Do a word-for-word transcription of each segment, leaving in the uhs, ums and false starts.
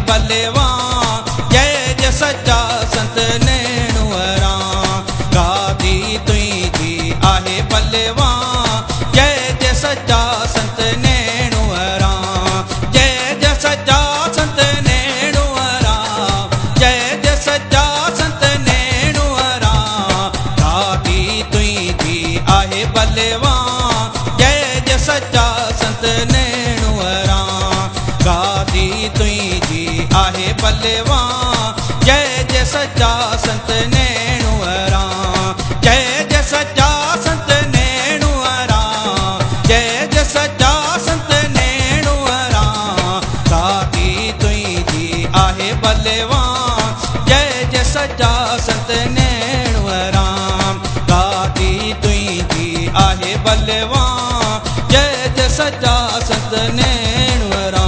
बलवान, जय जय सच्चा संत नैणुअरा। गादी तुझी आहे बलवान, जय जय सच्चा संत नैणुअरा। जय जय सच्चा संत नैणुअरा, जय जय सच्चा संत नैणुअरा। गादी तुझी आहे बलवान, जय जय सच्चा संत नैणुअरा। गादी तुझी आहे बलवान, जय जय सच्चा संत नैणुअरा। जय जय सच्चा संत नैणुअरा, जय जय सच्चा संत नैणुअरा। गादी तुझी आहे बलवान, जय जय सच्चा संत नैणुअरा। गादी तुझी आहे बलवान, जय जय सच्चा संत नैणुअरा।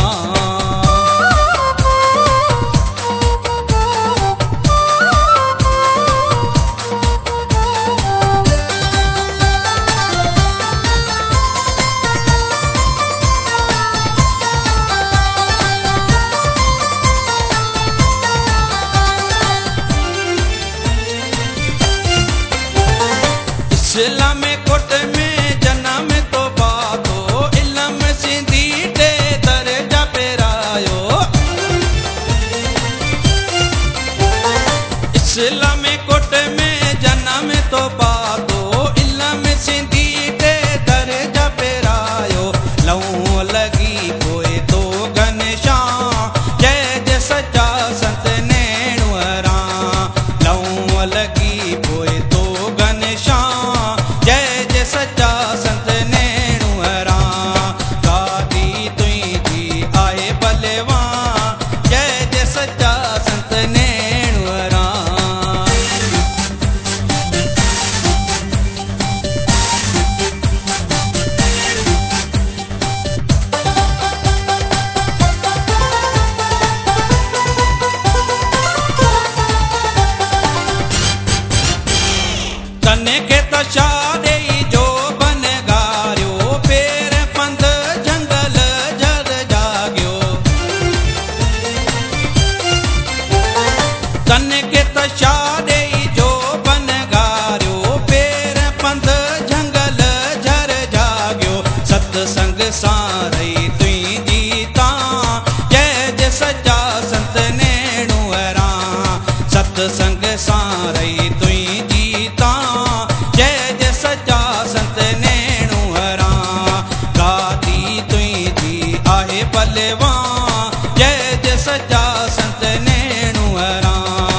इस्लाम कोट में जन्म तो पातो, इल्म सिंधी टे दर्जा पेरायो। इस्लाम कोट में जन्म तो पातो, इल्म सिंधी टे दर्जा पेरायो। लहू लगी कोई तो घनश्याम, जय जय सच्चा संत नैणुअरा। लहू लगी कोई तो घनश्याम, जय जय सच्चा संत नैणुअरा। गादी तुझी आहे बलवान, जय जय सच्चा संत नैणुअरा। तने के तशादे जो बन गारियो, पेर पंध जंगल जर जाग्यो। तने के तशादे जो बन गारियो, पेर पंध जंगल जर जाग्यो। सत्संग सारई तुझी तां, जय जय सच्चा संत नैणुअरा। सत्संग सारई तुझी तां, जय जय सच्चा संत नैणुअरा। गादी तुझी आहे बलवान, जय जय सच्चा संत नैणुअरा।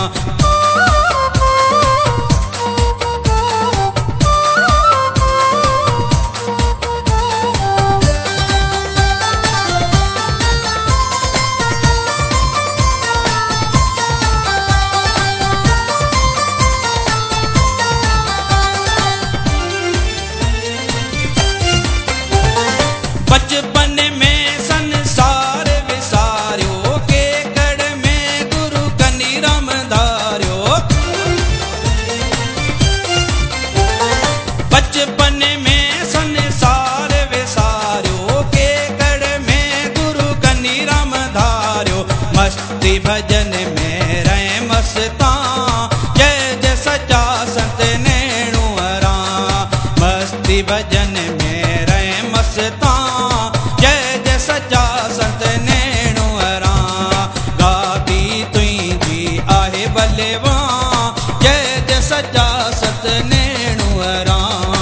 बचपन में संसार विसार्यो, केकड़ में गुरु कनीराम धार्यो। बचपन में संसार विसार्यो, केकड़ में गुरु कनीराम धार्यो। मस्ती भजन में रहे मस्तां, जय जय सच्चा संत नैणुअरा। मस्ती भजन में रहे मस्तां, जय जय सच्चा संत नैणुअरा। गादी तुझी आहे बलवान, जय जय सच्चा संत नैणुअरा।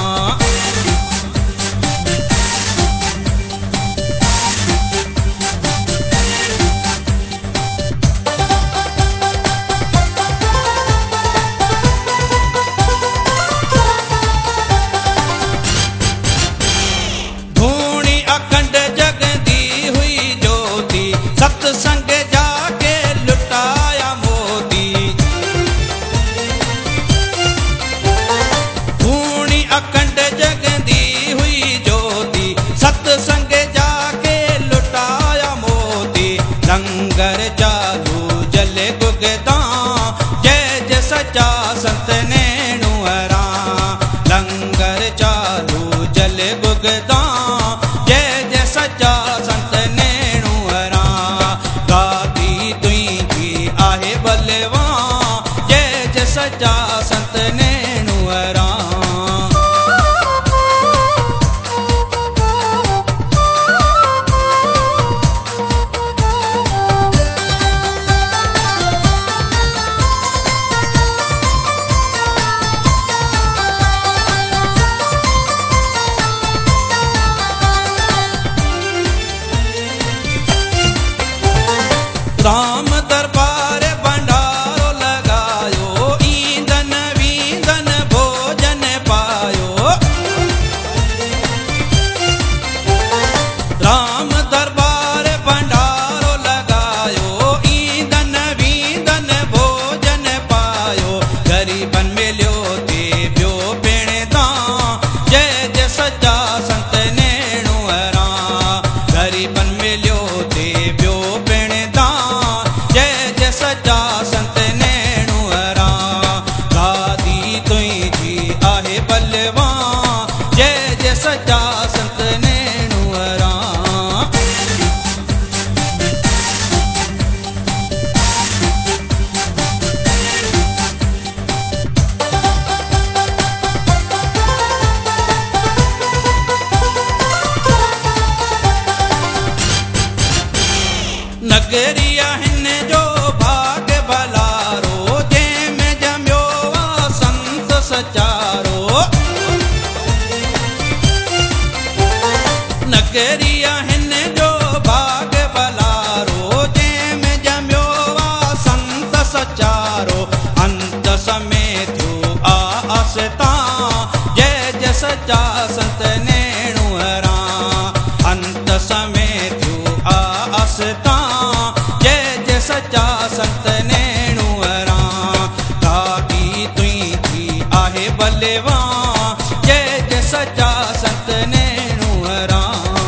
धूणी अखंड जगदी हुई ज्योति, सत्संग जाके लुटाया मोती। धूणी अखंड जगदी हुई ज्योति, सत्संग जाके लुटाया मोती। लंगर चालू जले गुगदां, जय जय सच्चा संत नैणुअरा। लंगर चालू जले गुगदां, जय जय सच्चा संत नैणुअरा। गादी तुझी नगरी हिन जो भाग भलारो जंहिंमें जमियो आ संत सचारो। नगरी हिन जो भाग भलारो जंहिंमें जमियो आ संत सचारो। अंत समय थियो आ आस्था जय जय सच्चा संत नेणुअरा। अंत समय थियो आ आस्था जय जय सच्चा संत नेणुअरा। गादी तुंहिंजी आहे बलवा जय जय सच्चा संत नेणुअरा।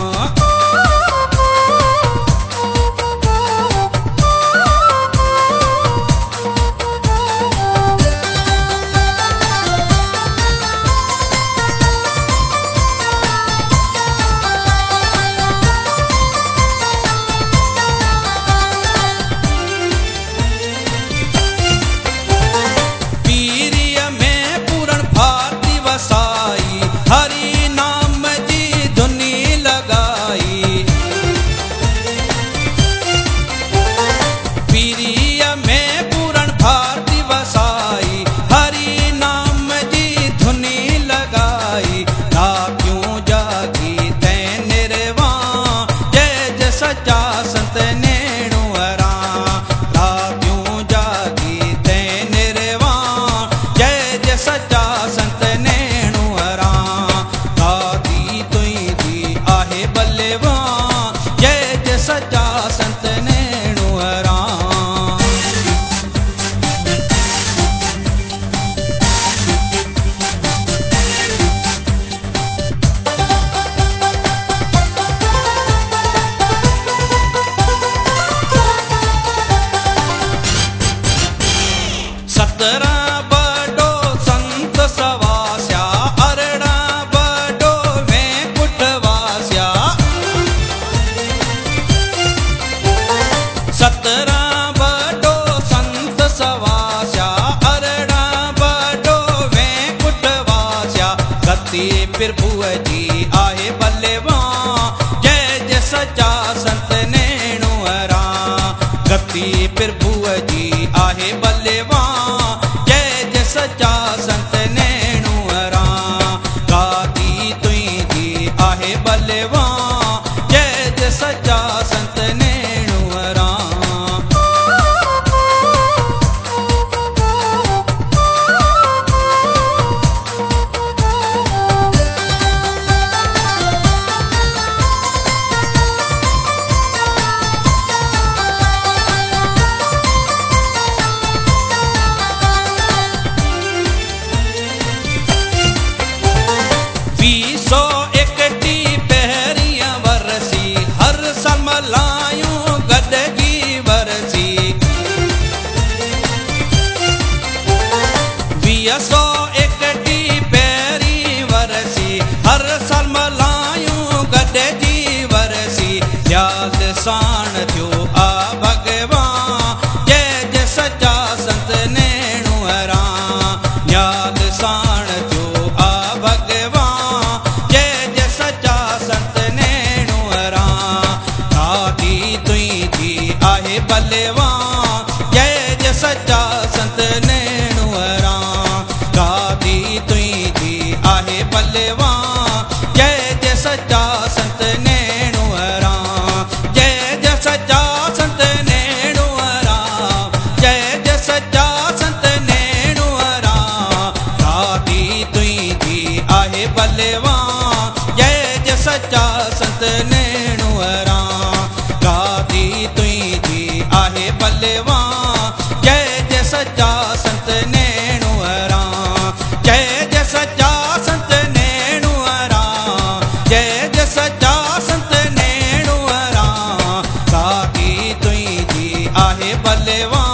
हरि नाम जी धुनी लगाई पीरिय में पूरण भारती वसाई। हरि नाम जी धुनी लगाई ना क्यों जागी तै निर्वा जय जय सच्चा संत नेणुअरा। ना क्यों जागी तै निर्वा जय जय सच्चा संत नेणुअरा। आहे बलवा जय जय सच्चा संत नेणुअरा। सतरा बड़ो संत सवास्या अरड़ा बड़ो वैकुंठ वास्या। सतरा बड़ो संत सवास्या अरड़ा बड़ो वैकुंठ वास्या। गति प्रभु जी आहे बलवा जय जय सच्चा संत नेणुअरा। गति प्रभु जी आहे बलवा जय जय सच्चा संत नेणुअरा। गादी तुंहिंजी आहे बलवा जय जय सच्चा संत नेणुअरा। वी सौ एकटी पहिरियां वरसी हर साल मल्हायूं गॾिजी वरसी। वीह सौ एकटी पहिरीं वरसी हर साल मल्हायूं गॾिजी वरसी। ध्यान साण थियो आ भगवान जय जय सच्चा संत नेणुअरा। ध्यान साण थियो आ भगवान जय जय सच्चा संत नेणुअरा। गादी तुंहिंजी आहे बलवा जय जय सच्चा संत नेणुअरा। गादी तुंहिंजी आहे बलवा जय जय सच्चा संत नेणुअरा। जय जय सच्चा संत नेणुअरा। जय जय सच्चा संत नेणुअरा। गादी तुंहिंजी आहे बलवा जय जय सच्चा संत नेणुअरा। गादी तुंहिंजी आहे बलवा जय जय सच्चा संत नेणुअरा। जय जय सच्चा संत नेणुअरा। जय जय सच्चा संत नेणुअरा। गादी तुंहिंजी आहे बलवा